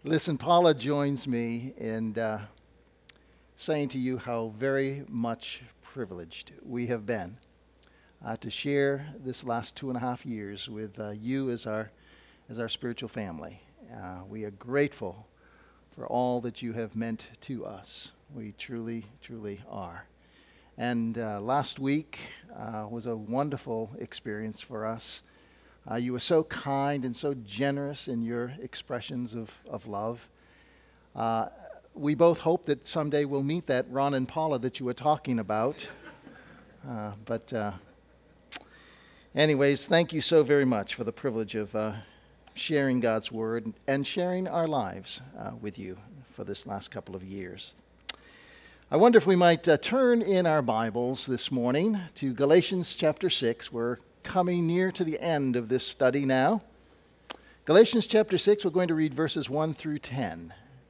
Listen, Paula joins me in saying to you how very much privileged we have been to share this last 2.5 years with you as our spiritual family. We are grateful for all that you have meant to us. We truly, truly are. And last week was a wonderful experience for us. You were so kind and so generous in your expressions of love. Uh, we both hope that someday we'll meet that Ron and Paula that you were talking about. But anyways, thank you so very much for the privilege of sharing God's Word and sharing our lives with you for this last couple of years. I wonder if we might turn in our Bibles this morning to Galatians chapter 6. We're coming near to the end of this study now. Galatians chapter 6, we're going to read verses 1 through 10.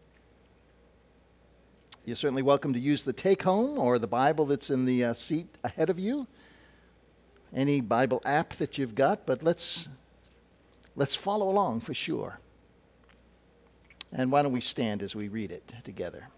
You're certainly welcome to use the take-home or the Bible that's in the seat ahead of you. Any Bible app that you've got, but let's follow along for sure. And why don't we stand as we read it together?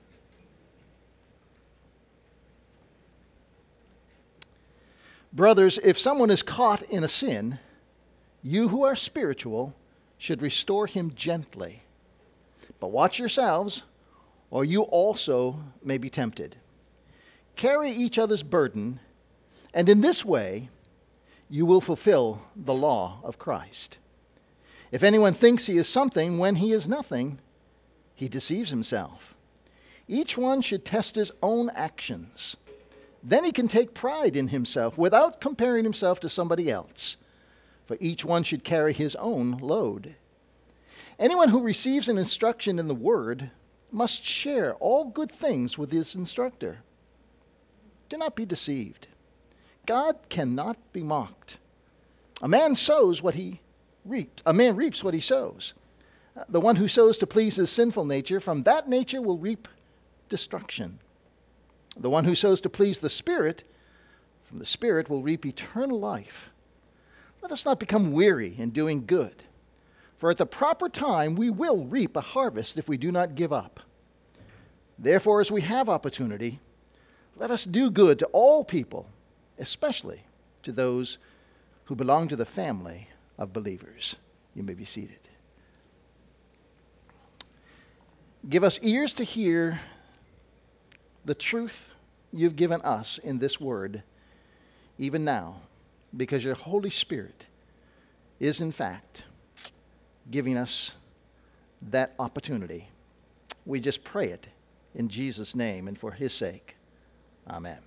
Brothers, if someone is caught in a sin, you who are spiritual should restore him gently. But watch yourselves, or you also may be tempted. Carry each other's burden, and in this way you will fulfill the law of Christ. If anyone thinks he is something when he is nothing, he deceives himself. Each one should test his own actions. Then he can take pride in himself without comparing himself to somebody else, for each one should carry his own load. Anyone who receives an instruction in the Word must share all good things with his instructor. Do not be deceived. God cannot be mocked. A man sows what he reaps. A man reaps what he sows. The one who sows to please his sinful nature, from that nature will reap destruction. The one who sows to please the Spirit, from the Spirit will reap eternal life. Let us not become weary in doing good, for at the proper time we will reap a harvest if we do not give up. Therefore, as we have opportunity, let us do good to all people, especially to those who belong to the family of believers. You may be seated. Give us ears to hear the truth you've given us in this word, even now, because your Holy Spirit is, in fact, giving us that opportunity. We just pray it in Jesus' name and for His sake. Amen.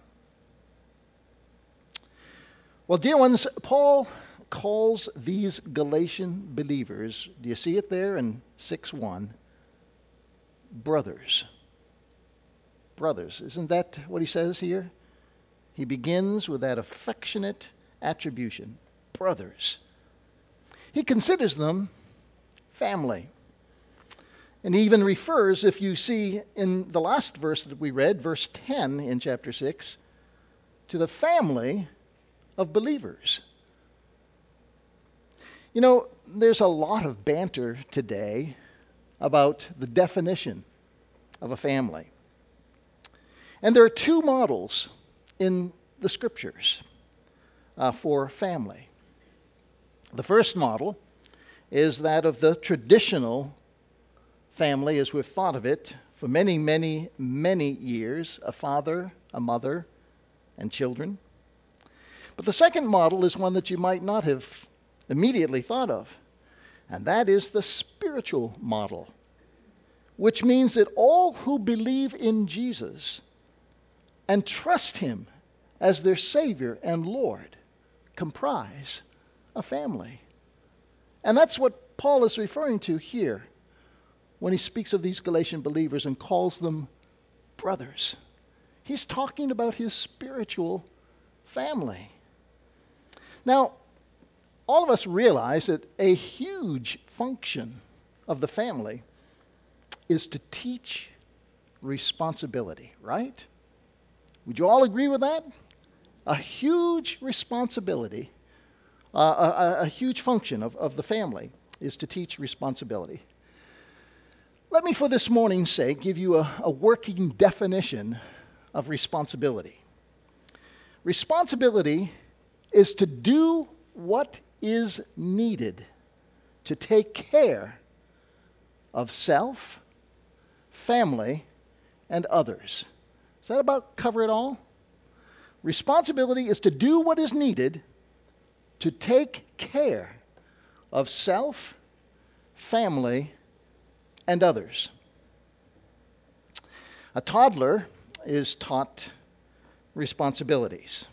Well, dear ones, Paul calls these Galatian believers, do you see it there in 6:1? Brothers. Brothers. Isn't that what he says here? He begins with that affectionate attribution. Brothers. He considers them family. And he even refers, if you see in the last verse that we read, verse 10 in chapter 6, to the family of believers. You know, there's a lot of banter today about the definition of a family. And there are two models in the Scriptures for family. The first model is that of the traditional family as we've thought of it for many, many, many years, a father, a mother, and children. But the second model is one that you might not have immediately thought of, and that is the spiritual model, which means that all who believe in Jesus and trust Him as their Savior and Lord comprise a family. And that's what Paul is referring to here when he speaks of these Galatian believers and calls them brothers. He's talking about his spiritual family. Now, all of us realize that a huge function of the family is to teach responsibility, right? Would you all agree with that? A huge responsibility, a huge function of the family is to teach responsibility. Let me, for this morning's sake, give you a working definition of responsibility. Responsibility is to do what is needed to take care of self, family, and others. Does that about cover it all? Responsibility is to do what is needed to take care of self, family, and others. A toddler is taught responsibilities.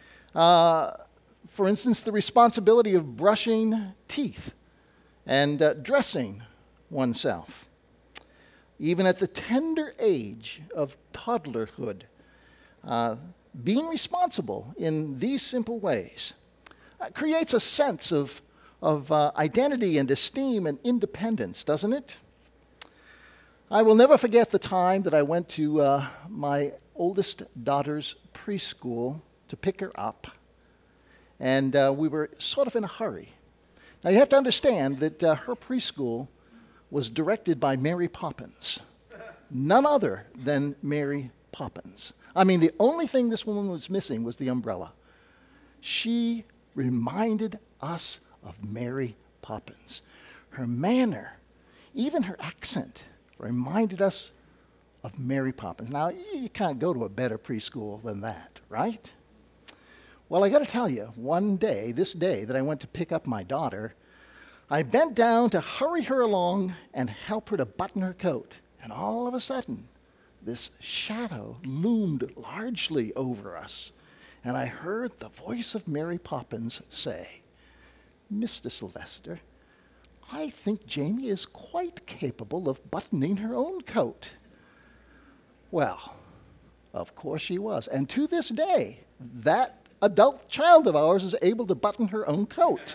For instance, the responsibility of brushing teeth and dressing oneself. Even at the tender age of toddlerhood, being responsible in these simple ways creates a sense of identity and esteem and independence, doesn't it? I will never forget the time that I went to my oldest daughter's preschool to pick her up, and we were sort of in a hurry. Now you have to understand that her preschool was directed by Mary Poppins, none other than Mary Poppins. I mean, the only thing this woman was missing was the umbrella. She reminded us of Mary Poppins. Her manner, even her accent, reminded us of Mary Poppins. Now, you can't go to a better preschool than that, right? Well, I got to tell you, this day that I went to pick up my daughter, I bent down to hurry her along and help her to button her coat. And all of a sudden, this shadow loomed largely over us. And I heard the voice of Mary Poppins say, "Mr. Sylvester, I think Jamie is quite capable of buttoning her own coat." Well, of course she was. And to this day, that adult child of ours is able to button her own coat.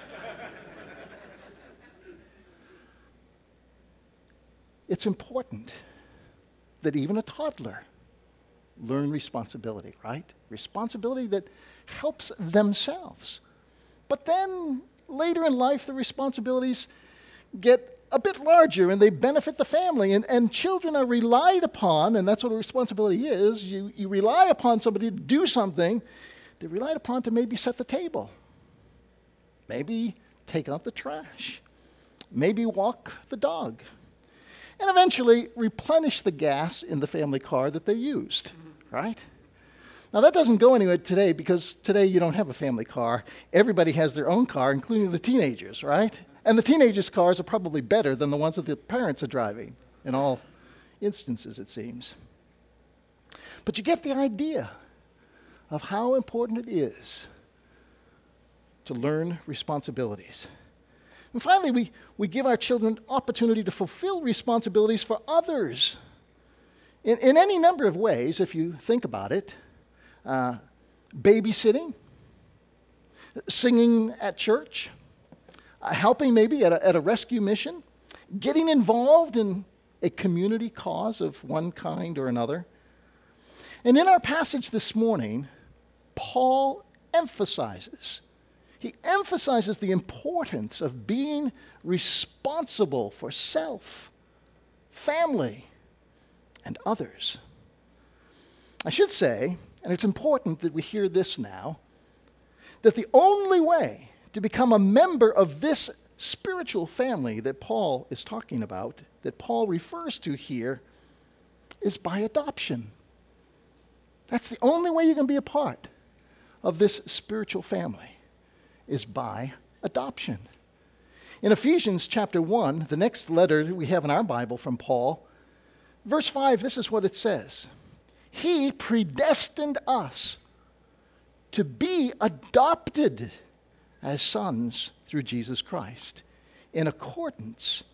It's important that even a toddler learn responsibility, right? Responsibility that helps themselves. But then later in life, the responsibilities get a bit larger and they benefit the family. And children are relied upon, and that's what a responsibility is. You rely upon somebody to do something. They're relied upon to maybe set the table, maybe take out the trash, maybe walk the dog, and eventually replenish the gas in the family car that they used, right? Now that doesn't go anywhere today because today you don't have a family car. Everybody has their own car, including the teenagers, right? And the teenagers' cars are probably better than the ones that the parents are driving, in all instances, it seems. But you get the idea of how important it is to learn responsibilities. And finally, we give our children opportunity to fulfill responsibilities for others in any number of ways, if you think about it. Babysitting, singing at church, helping maybe at a rescue mission, getting involved in a community cause of one kind or another. And in our passage this morning, Paul emphasizes the importance of being responsible for self, family, and others. I should say, and it's important that we hear this now, that the only way to become a member of this spiritual family that Paul is talking about, that Paul refers to here, is by adoption. That's the only way you can be a part of this spiritual family, is by adoption. In Ephesians chapter 1, the next letter that we have in our Bible from Paul, verse 5, this is what it says. He predestined us to be adopted as sons through Jesus Christ, in accordance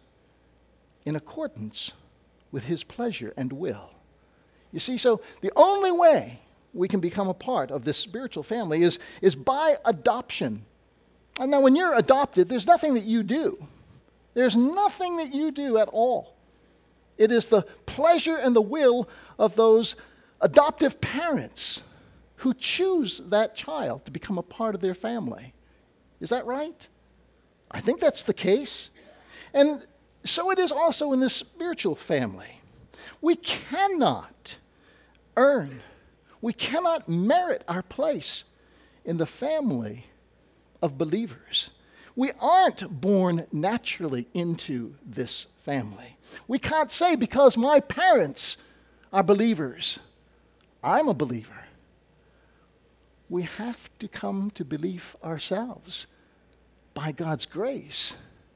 with his pleasure and will. You see, so the only way we can become a part of this spiritual family is by adoption. And now when you're adopted, there's nothing that you do. There's nothing that you do at all. It is the pleasure and the will of those adoptive parents who choose that child to become a part of their family. Is that right? I think that's the case. And So it is also in the spiritual family. We cannot earn, we cannot merit our place in the family of believers. We aren't born naturally into this family. We can't say, because my parents are believers, I'm a believer. We have to come to belief ourselves by God's grace.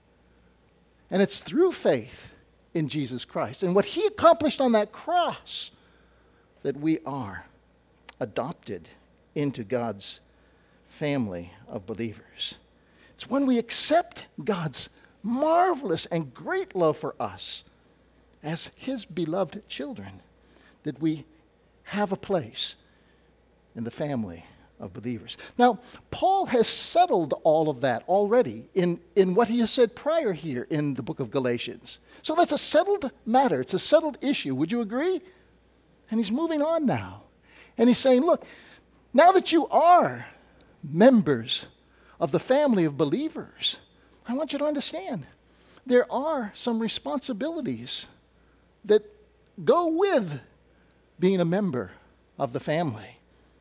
And it's through faith in Jesus Christ and what He accomplished on that cross that we are adopted into God's family of believers. It's when we accept God's marvelous and great love for us as His beloved children that we have a place in the family of believers. Now, Paul has settled all of that already in what he has said prior here in the book of Galatians. So that's a settled matter. It's a settled issue. Would you agree? And he's moving on now. And he's saying, look, now that you are members of the family of believers, I want you to understand there are some responsibilities that go with being a member of the family.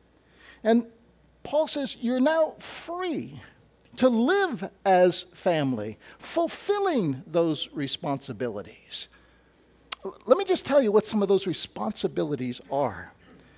And Paul says you're now free to live as family, fulfilling those responsibilities. Let me just tell you what some of those responsibilities are.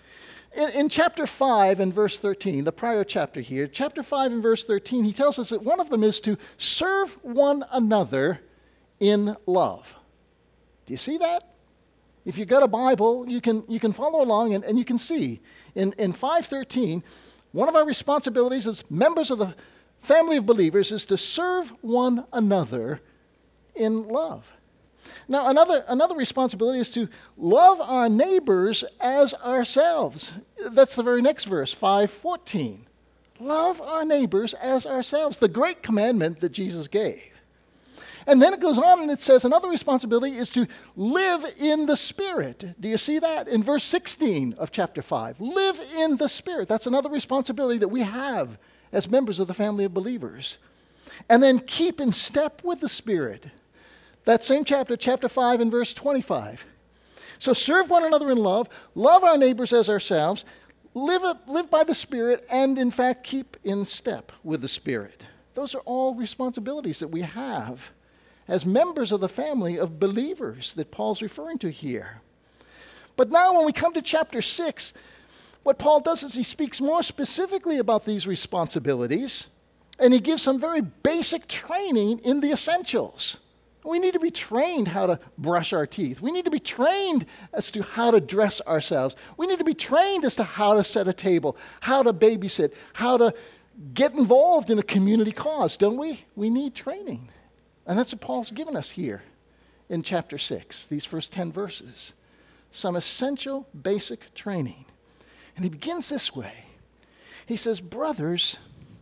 In chapter 5 and verse 13, the prior chapter here, chapter 5 and verse 13, he tells us that one of them is to serve one another in love. Do you see that? If you've got a Bible, you can follow along and you can see. In 5:13, one of our responsibilities as members of the family of believers is to serve one another in love. Now, another responsibility is to love our neighbors as ourselves. That's the very next verse, 5:14. Love our neighbors as ourselves, the great commandment that Jesus gave. And then it goes on and it says another responsibility is to live in the Spirit. Do you see that? In verse 16 of chapter 5. Live in the Spirit. That's another responsibility that we have as members of the family of believers. And then keep in step with the Spirit. That same chapter, chapter 5 and verse 25. So serve one another in love our neighbors as ourselves, live by the Spirit, and in fact keep in step with the Spirit. Those are all responsibilities that we have as members of the family of believers that Paul's referring to here. But now when we come to chapter 6, what Paul does is he speaks more specifically about these responsibilities, and he gives some very basic training in the essentials. We need to be trained how to brush our teeth. We need to be trained as to how to dress ourselves. We need to be trained as to how to set a table, how to babysit, how to get involved in a community cause, don't we? We need training. And that's what Paul's given us here in chapter 6, these first 10 verses. Some essential basic training. And he begins this way. He says, brothers,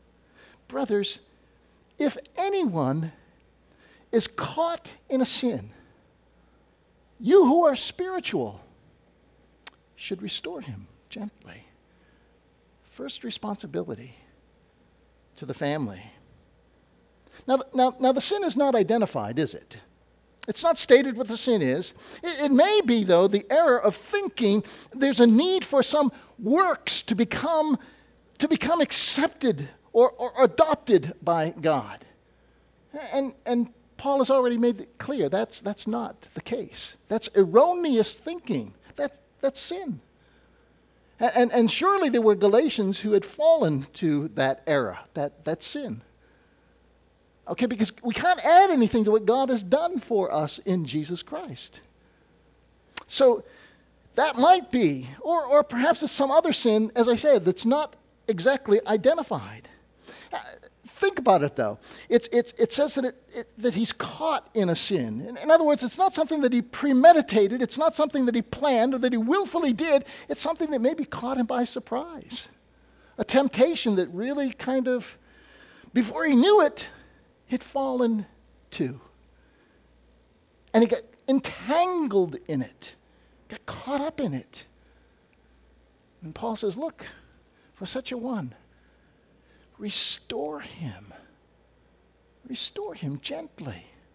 if anyone is caught in a sin, you who are spiritual should restore him gently. First responsibility to the family. Now the sin is not identified, is it? It's not stated what the sin is. It may be, though, the error of thinking there's a need for some works to become accepted or adopted by God. And Paul has already made it clear that's not the case. That's erroneous thinking. That's sin. And surely there were Galatians who had fallen to that error, that sin. Okay, because we can't add anything to what God has done for us in Jesus Christ. So that might be, or perhaps it's some other sin, as I said, that's not exactly identified. Think about it, though. It says that he's caught in a sin. In other words, it's not something that he premeditated. It's not something that he planned or that he willfully did. It's something that maybe caught him by surprise. A temptation that really kind of, before he knew it, he'd fallen to. And he got entangled in it, got caught up in it. And Paul says, look, for such a one, restore him. Restore him gently.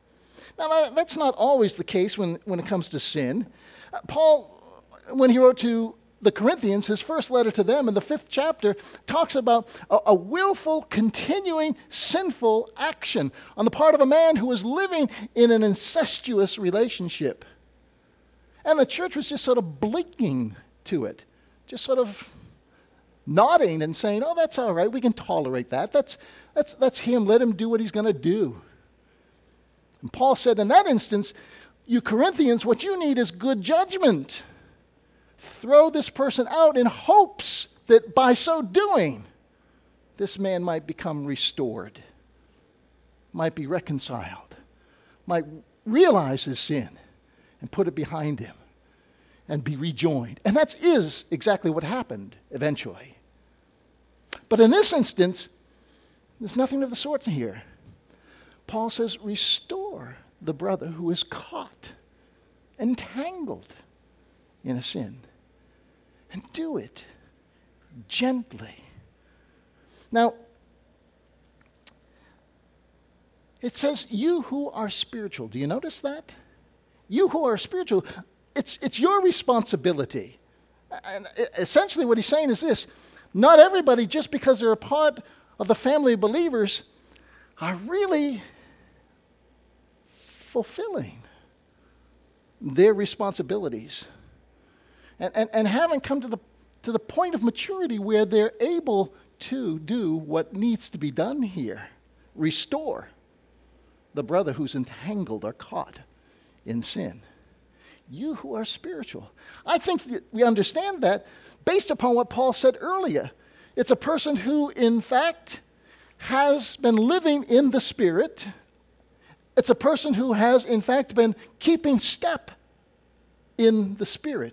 Now, that's not always the case when it comes to sin. Paul, when he wrote to the Corinthians, his first letter to them in the 5th chapter, talks about a willful, continuing, sinful action on the part of a man who was living in an incestuous relationship. And the church was just sort of blinking to it, just sort of nodding and saying, oh, that's all right, we can tolerate that. That's him, let him do what he's going to do. And Paul said, in that instance, you Corinthians, what you need is good judgment. Throw this person out in hopes that by so doing, this man might become restored, might be reconciled, might realize his sin and put it behind him and be rejoined. And that is exactly what happened eventually. But in this instance, there's nothing of the sort here. Paul says, restore the brother who is caught, entangled in a sin. And do it gently. Now, it says, you who are spiritual. Do you notice that? You who are spiritual, it's your responsibility. And essentially what he's saying is this: not everybody, just because they're a part of the family of believers, are really fulfilling their responsibilities and haven't come to the point of maturity where they're able to do what needs to be done here. Restore the brother who's entangled or caught in sin. You who are spiritual. I think that we understand that based upon what Paul said earlier. It's a person who, in fact, has been living in the Spirit. It's a person who has, in fact, been keeping step in the Spirit.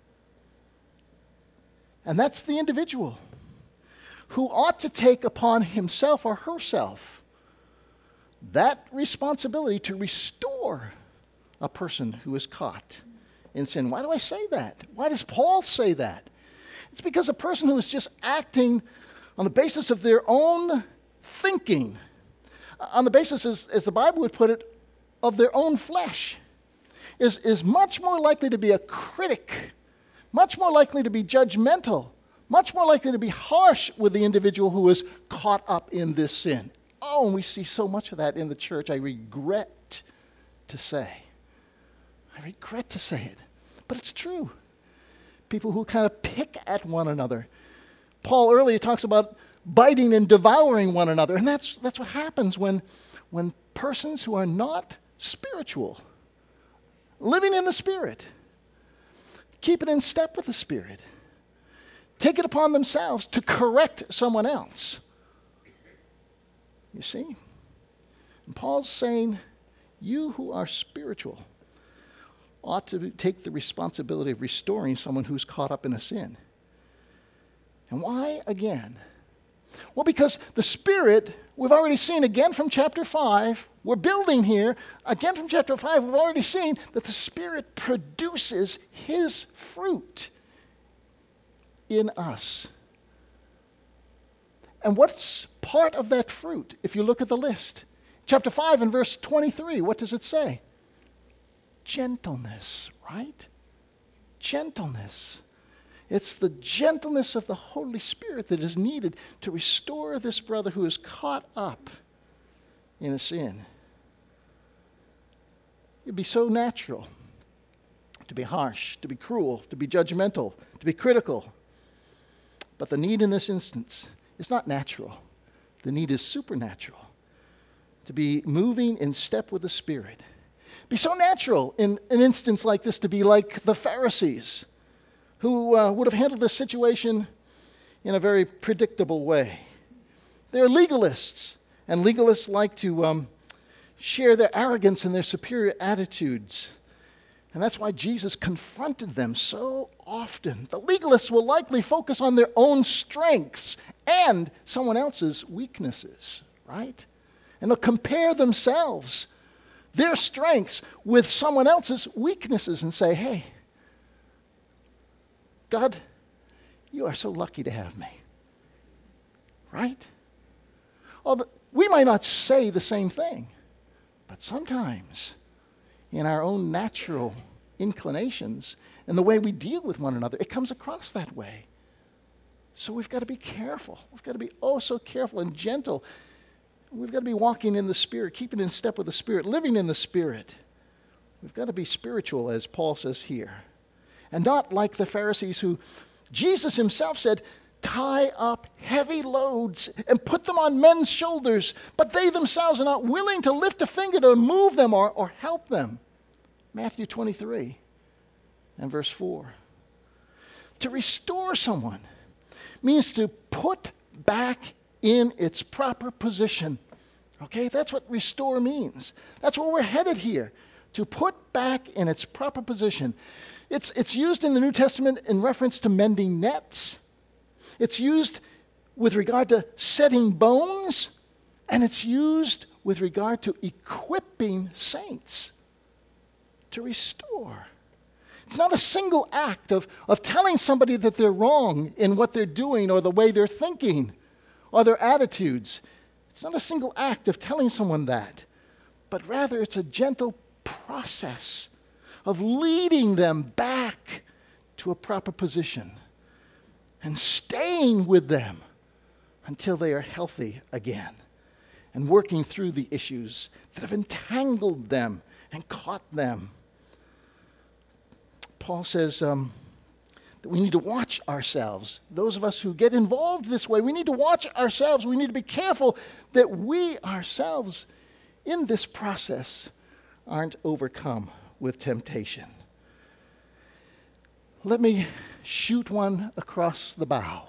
And that's the individual who ought to take upon himself or herself that responsibility to restore a person who is caught in sin. Why do I say that? Why does Paul say that? It's because a person who is just acting on the basis of their own thinking, on the basis, as the Bible would put it, of their own flesh, is much more likely to be a critic, much more likely to be judgmental, much more likely to be harsh with the individual who is caught up in this sin. Oh, and we see so much of that in the church, I regret to say. I regret to say it, but it's true. People who kind of pick at one another. Paul earlier talks about biting and devouring one another, and that's what happens when persons who are not spiritual, living in the Spirit, keep it in step with the Spirit, take it upon themselves to correct someone else. You see? And Paul's saying, you who are spiritual ought to take the responsibility of restoring someone who's caught up in a sin. And why again? Well, because the Spirit, we've already seen again from chapter 5, we're building here, again from chapter 5, we've already seen that the Spirit produces His fruit in us. And what's part of that fruit, if you look at the list? Chapter 5 and verse 23, what does it say? Gentleness, right? Gentleness. It's the gentleness of the Holy Spirit that is needed to restore this brother who is caught up in a sin. It'd be so natural to be harsh, to be cruel, to be judgmental, to be critical. But the need in this instance is not natural. The need is supernatural. To be moving in step with the Spirit. Be so natural in an instance like this to be like the Pharisees, who would have handled this situation in a very predictable way. They're legalists, and legalists like to share their arrogance and their superior attitudes. And that's why Jesus confronted them so often. The legalists will likely focus on their own strengths and someone else's weaknesses, right? And they'll compare themselves, their strengths, with someone else's weaknesses and say, hey, God, you are so lucky to have me. Right? Well, we might not say the same thing, but sometimes in our own natural inclinations and the way we deal with one another. It comes across that way. So we've got to be careful. We've got to be oh so careful and gentle. We've got to be walking in the Spirit, keeping in step with the Spirit, living in the Spirit. We've got to be spiritual, as Paul says here. And not like the Pharisees who Jesus himself said, tie up heavy loads and put them on men's shoulders, but they themselves are not willing to lift a finger to move them or help them. Matthew 23 and verse 4. To restore someone means to put back in its proper position. Okay, that's what restore means. That's where we're headed here. To put back in its proper position. It's used in the New Testament in reference to mending nets. It's used with regard to setting bones. And it's used with regard to equipping saints. To restore. It's not a single act of telling somebody that they're wrong in what they're doing or the way they're thinking or their attitudes. It's not a single act of telling someone that, but rather it's a gentle process of leading them back to a proper position and staying with them until they are healthy again and working through the issues that have entangled them and caught them. Paul says that we need to watch ourselves. Those of us who get involved this way, we need to watch ourselves. We need to be careful that we ourselves in this process aren't overcome with temptation. Let me shoot one across the bow.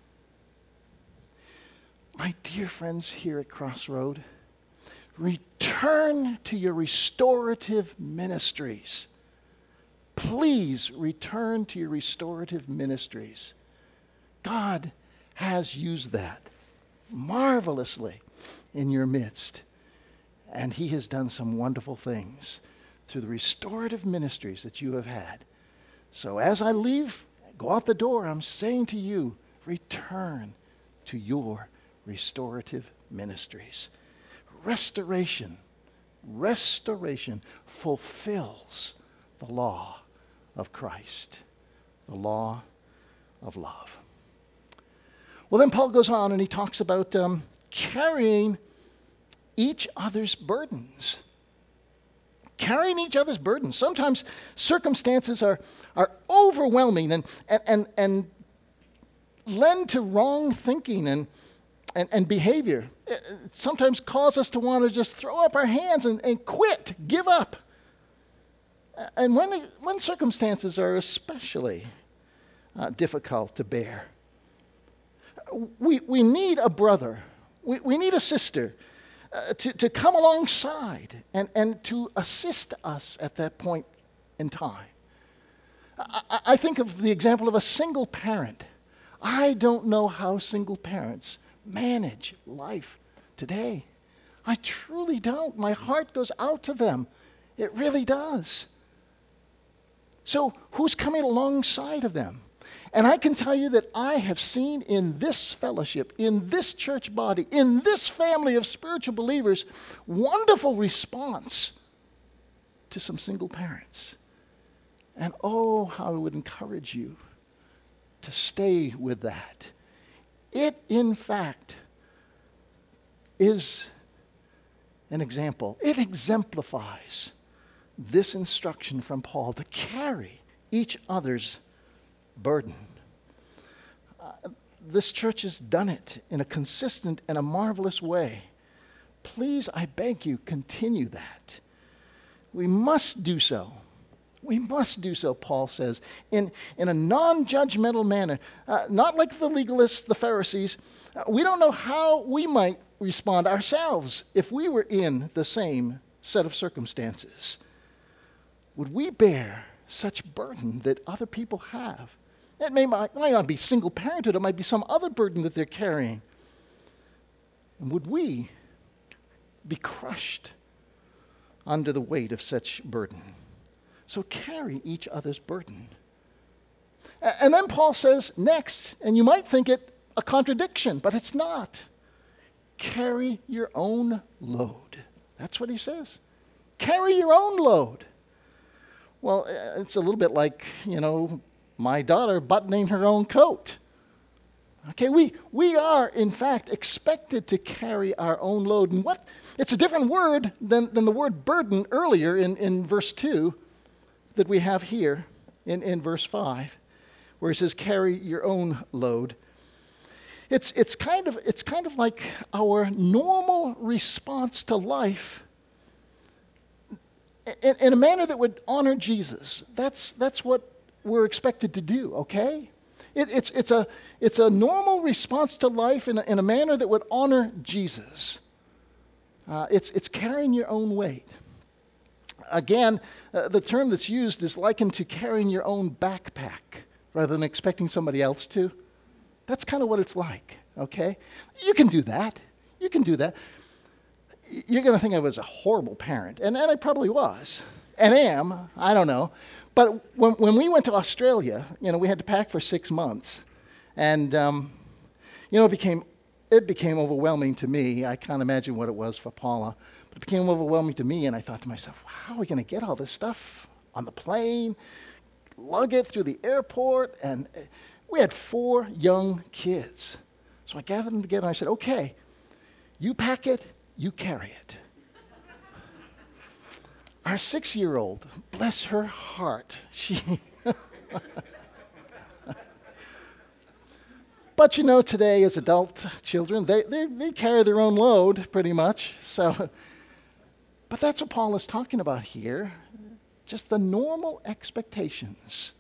My dear friends here at Crossroad, return to your restorative ministries. Please return to your restorative ministries. God has used that marvelously in your midst. And He has done some wonderful things through the restorative ministries that you have had. So as I leave, go out the door, I'm saying to you, return to your restorative ministries. Restoration fulfills the law of Christ, the law of love. Well, then Paul goes on and he talks about carrying each other's burdens. Carrying each other's burdens. Sometimes circumstances are overwhelming and lend to wrong thinking and behavior. It sometimes cause us to want to just throw up our hands and quit, give up. And when circumstances are especially difficult to bear, we need a brother, we need a sister to come alongside and to assist us at that point in time. I think of the example of a single parent. I don't know how single parents manage life today. I truly don't. My heart goes out to them. It really does. So who's coming alongside of them? And I can tell you that I have seen in this fellowship, in this church body, in this family of spiritual believers, wonderful response to some single parents. And oh, how I would encourage you to stay with that. It, in fact, is an example. It exemplifies this instruction from Paul to carry each other's burden. This church has done it in a consistent and a marvelous way. Please, I beg you, continue that. We must do so. We must do so, Paul says, in a non-judgmental manner. Not like the legalists, the Pharisees. We don't know how we might respond ourselves if we were in the same set of circumstances. Would we bear such burden that other people have? It might not be single-parented. It might be some other burden that they're carrying. And would we be crushed under the weight of such burden? So carry each other's burden. And then Paul says next, and you might think it a contradiction, but it's not. Carry your own load. That's what he says. Carry your own load. Well, it's a little bit like, my daughter buttoning her own coat. Okay, we are, in fact, expected to carry our own load. And it's a different word than the word burden earlier in verse 2 that we have here in verse 5, where he says, carry your own load. It's kind of like our normal response to life in a manner that would honor Jesus. That's what we're expected to do, okay? It's a normal response to life in a manner that would honor Jesus. It's carrying your own weight. Again, the term that's used is likened to carrying your own backpack rather than expecting somebody else to. That's kind of what it's like, okay? You can do that. You can do that. You're going to think I was a horrible parent, and I probably was, and am. I don't know. But when we went to Australia, we had to pack for 6 months, and it became overwhelming to me. I can't imagine what it was for Paula, but it became overwhelming to me, and I thought to myself, how are we going to get all this stuff on the plane, lug it through the airport? And we had 4 young kids. So I gathered them together and I said, okay, you pack it, you carry it. Our 6-year-old, bless her heart, But today as adult children, they carry their own load pretty much. But that's what Paul is talking about here. Just the normal expectations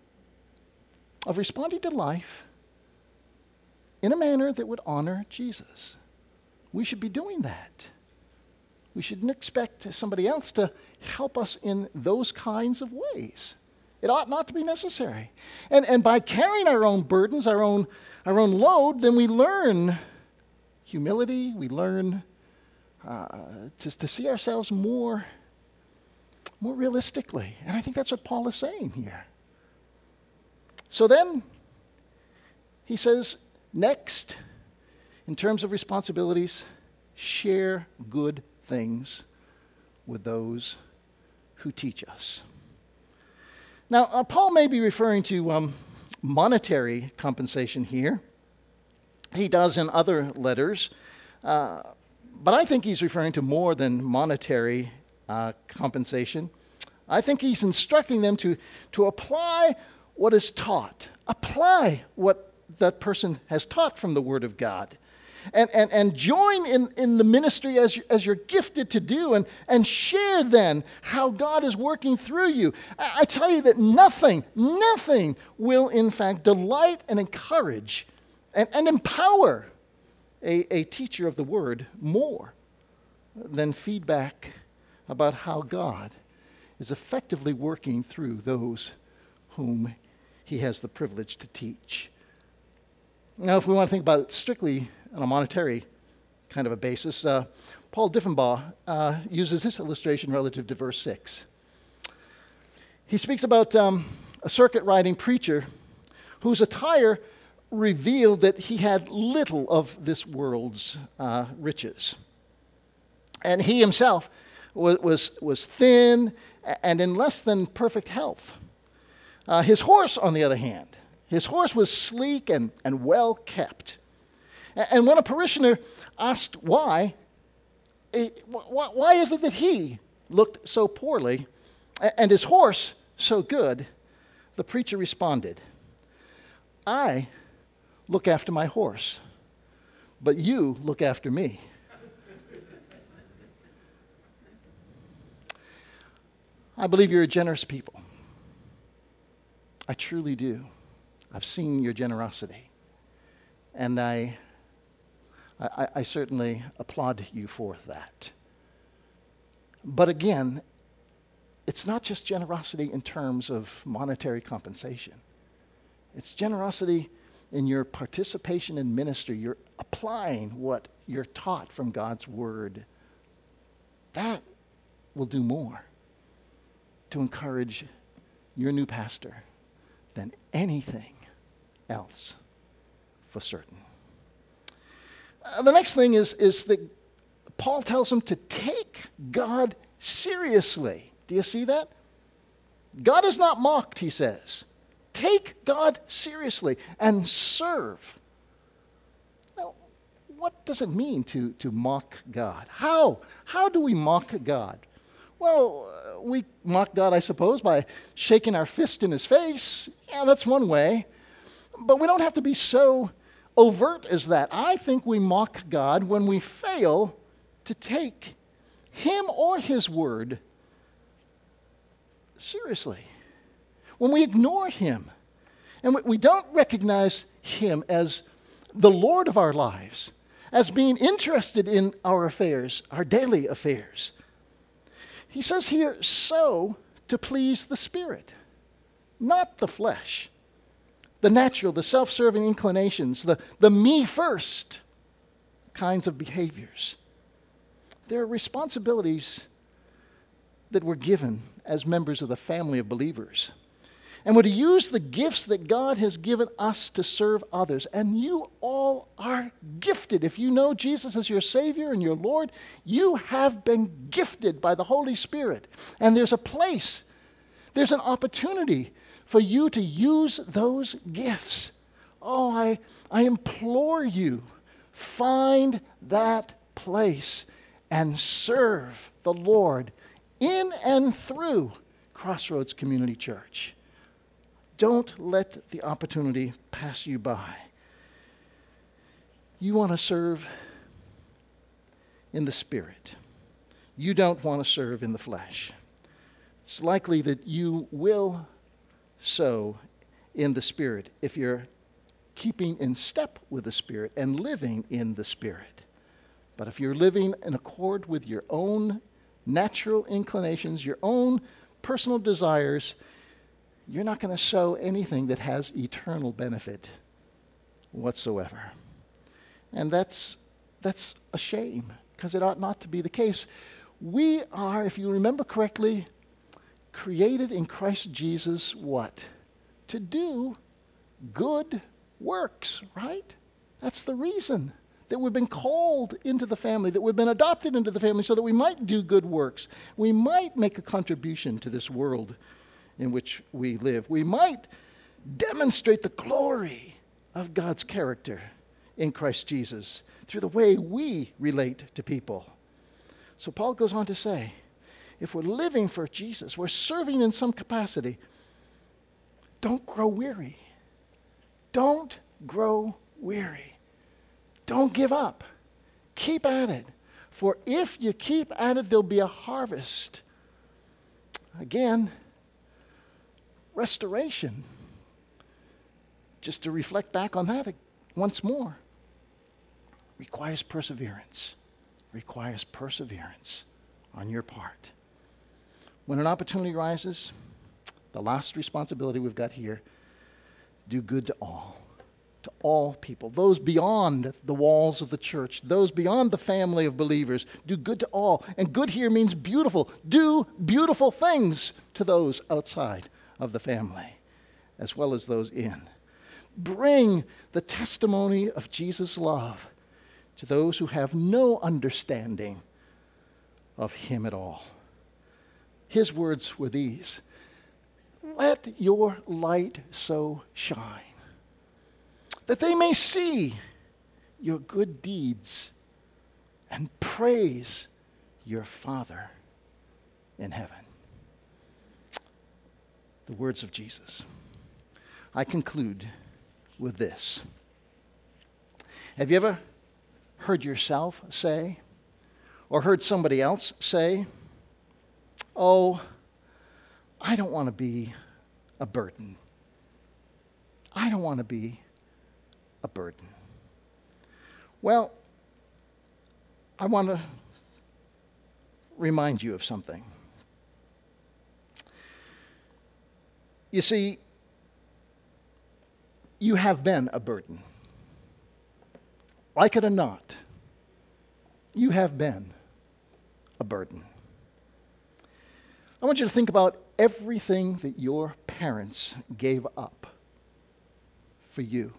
of responding to life in a manner that would honor Jesus. We should be doing that. We shouldn't expect somebody else to help us in those kinds of ways. It ought not to be necessary. And by carrying our own burdens, our own load, then we learn humility. We learn to see ourselves more realistically. And I think that's what Paul is saying here. So then, he says, next, in terms of responsibilities, share good things with those who teach us. Now, Paul may be referring to monetary compensation here. He does in other letters. But I think he's referring to more than monetary compensation. I think he's instructing them to apply what is taught. Apply what that person has taught from the Word of God. And join in the ministry as you're gifted to do, and share then how God is working through you. I tell you that nothing will in fact delight and encourage and empower a teacher of the Word more than feedback about how God is effectively working through those whom he has the privilege to teach. Now, if we want to think about it strictly on a monetary kind of a basis, Paul Diffenbaugh uses this illustration relative to verse 6. He speaks about a circuit riding preacher whose attire revealed that he had little of this world's riches. And he himself was thin and in less than perfect health. His horse, on the other hand, his horse was sleek and well kept. And when a parishioner asked why is it that he looked so poorly and his horse so good, the preacher responded, I look after my horse, but you look after me. I believe you're a generous people. I truly do. I've seen your generosity. And I certainly applaud you for that. But again, it's not just generosity in terms of monetary compensation. It's generosity in your participation in ministry. You're applying what you're taught from God's Word. That will do more to encourage your new pastor than anything else, for certain. The next thing is that Paul tells them to take God seriously. Do you see that? God is not mocked, he says. Take God seriously and serve. Now, what does it mean to mock God? How do we mock God? Well, we mock God, I suppose, by shaking our fist in his face. Yeah, that's one way. But we don't have to be so overt as that. I think we mock God when we fail to take him or his word seriously. When we ignore him and we don't recognize him as the Lord of our lives, as being interested in our affairs, our daily affairs. He says here, so to please the Spirit, not the flesh, the natural, the self-serving inclinations, the me first kinds of behaviors. There are responsibilities that we're given as members of the family of believers. And we're to use the gifts that God has given us to serve others. And you all are gifted. If you know Jesus as your Savior and your Lord, you have been gifted by the Holy Spirit. And there's a place, there's an opportunity for you to use those gifts. Oh, I implore you, find that place and serve the Lord in and through Crossroads Community Church. Don't let the opportunity pass you by. You want to serve in the Spirit. You don't want to serve in the flesh. It's likely that you will sow in the Spirit if you're keeping in step with the Spirit and living in the Spirit. But if you're living in accord with your own natural inclinations, your own personal desires, you're not going to sow anything that has eternal benefit whatsoever. And that's a shame, because it ought not to be the case. We are, if you remember correctly, created in Christ Jesus what? To do good works, right? That's the reason that we've been called into the family, that we've been adopted into the family so that we might do good works. We might make a contribution to this world in which we live. We might demonstrate the glory of God's character in Christ Jesus through the way we relate to people. So Paul goes on to say, if we're living for Jesus, we're serving in some capacity, don't grow weary. Don't grow weary. Don't give up. Keep at it. For if you keep at it, there'll be a harvest. Again, restoration. Just to reflect back on that once more. Requires perseverance. Requires perseverance on your part. When an opportunity rises, the last responsibility we've got here, do good to all people, those beyond the walls of the church, those beyond the family of believers. Do good to all. And good here means beautiful. Do beautiful things to those outside of the family, as well as those in. Bring the testimony of Jesus' love to those who have no understanding of him at all. His words were these: let your light so shine that they may see your good deeds and praise your Father in heaven. The words of Jesus. I conclude with this. Have you ever heard yourself say, or heard somebody else say, oh, I don't want to be a burden. I don't want to be a burden. Well, I want to remind you of something. You see, you have been a burden. Like it or not, you have been a burden. I want you to think about everything that your parents gave up for you.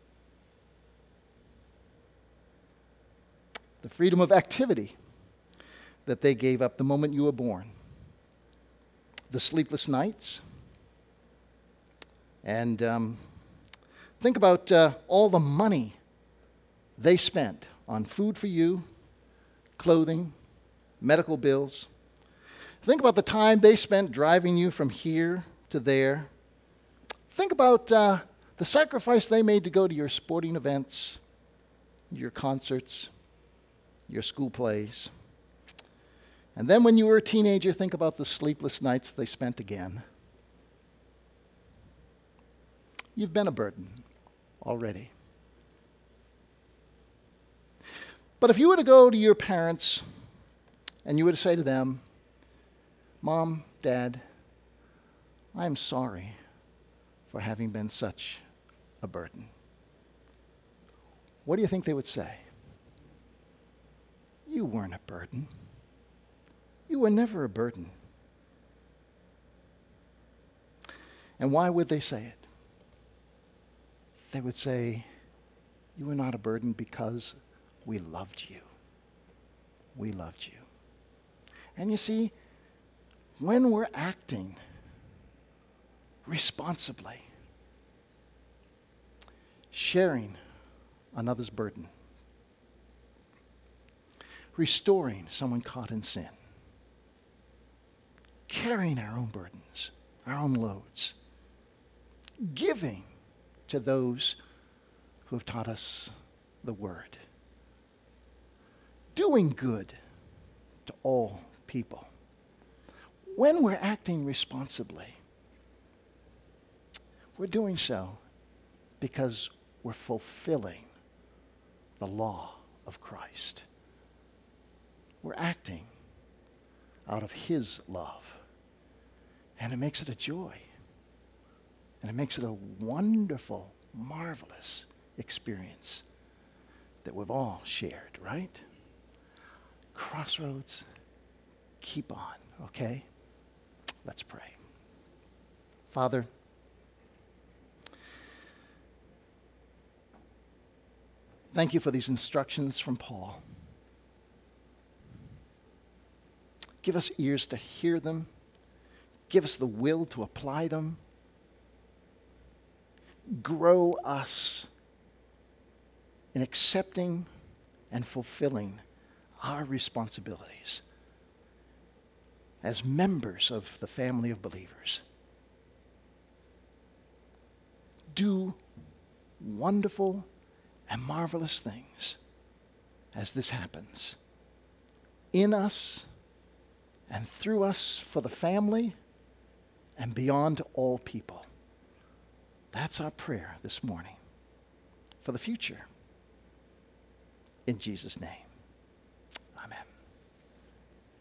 The freedom of activity that they gave up the moment you were born. the sleepless nights. And think about all the money they spent on food for you, clothing, medical bills. Think about the time they spent driving you from here to there. Think about the sacrifice they made to go to your sporting events, your concerts, your school plays. And then when you were a teenager, think about the sleepless nights they spent again. You've been a burden already. But if you were to go to your parents and you were to say to them, Mom, Dad, I'm sorry for having been such a burden, what do you think they would say? You weren't a burden. You were never a burden. And why would they say it? They would say, you were not a burden because we loved you. We loved you. And you see, when we're acting responsibly, sharing another's burden, restoring someone caught in sin, carrying our own burdens, our own loads, giving to those who have taught us the word, doing good to all people. When we're acting responsibly, we're doing so because we're fulfilling the law of Christ. We're acting out of His love. And it makes it a joy. And it makes it a wonderful, marvelous experience that we've all shared, right? Crossroads, keep on, okay? Let's pray. Father, thank you for these instructions from Paul. Give us ears to hear them. Give us the will to apply them. Grow us in accepting and fulfilling our responsibilities as members of the family of believers. Do wonderful and marvelous things as this happens in us and through us for the family and beyond to all people. That's our prayer this morning for the future. In Jesus' name.